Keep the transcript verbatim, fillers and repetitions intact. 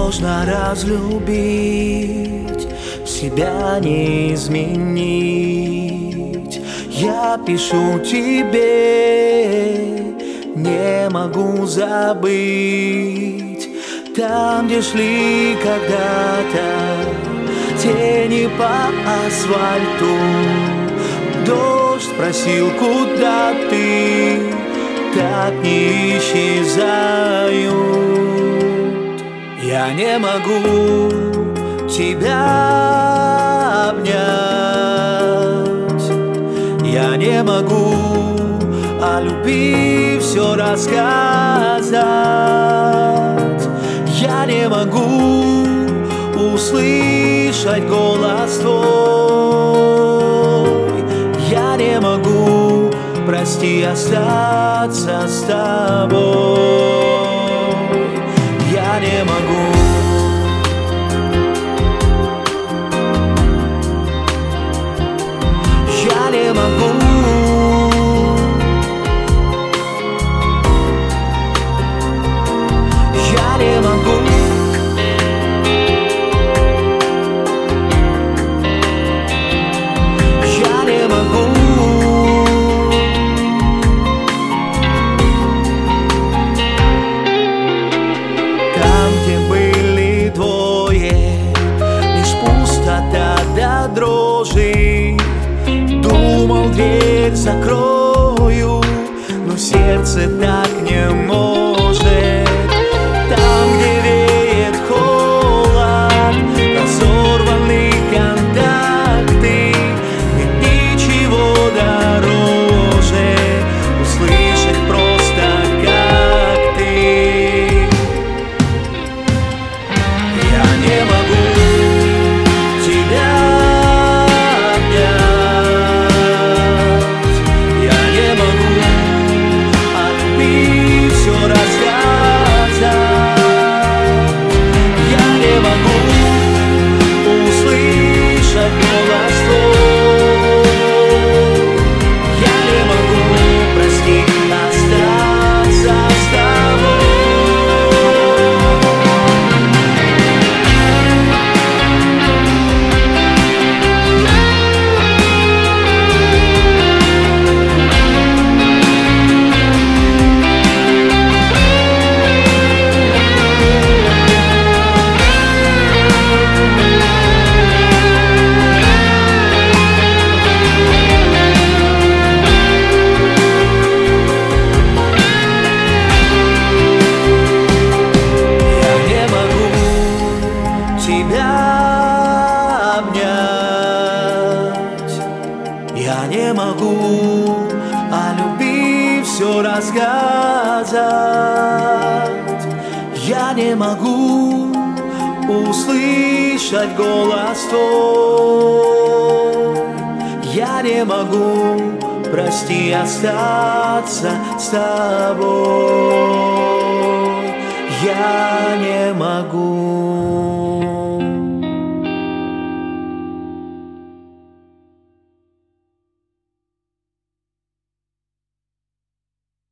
сложно разлюбить, себя не изменить. Я пишу тебе, не могу забыть. Там, где шли когда-то тени по асфальту, дождь спросил, куда ты, так не исчезают. Я не могу тебя обнять, я не могу о любви все рассказать. Я не могу услышать голос твой. Я не могу, прости, остаться с тобой. Я не могу. Я не могу. Я не могу. Я не могу. Там, где были двое, лишь пустота до дрожи. Думал, дверь закрою, но сердце так не может. Там, где веет холод, разорваны контакты, нет ничего дороже услышать просто, как ты. Я не могу тебя обнять, я не могу о любви все рассказать. Я не могу услышать голос твой. Я не могу, прости, остаться с тобой. Тебя обнять, я не могу о любви все рассказать. Я не могу услышать голос твой. Я не могу, прости, остаться с тобой. Я не могу.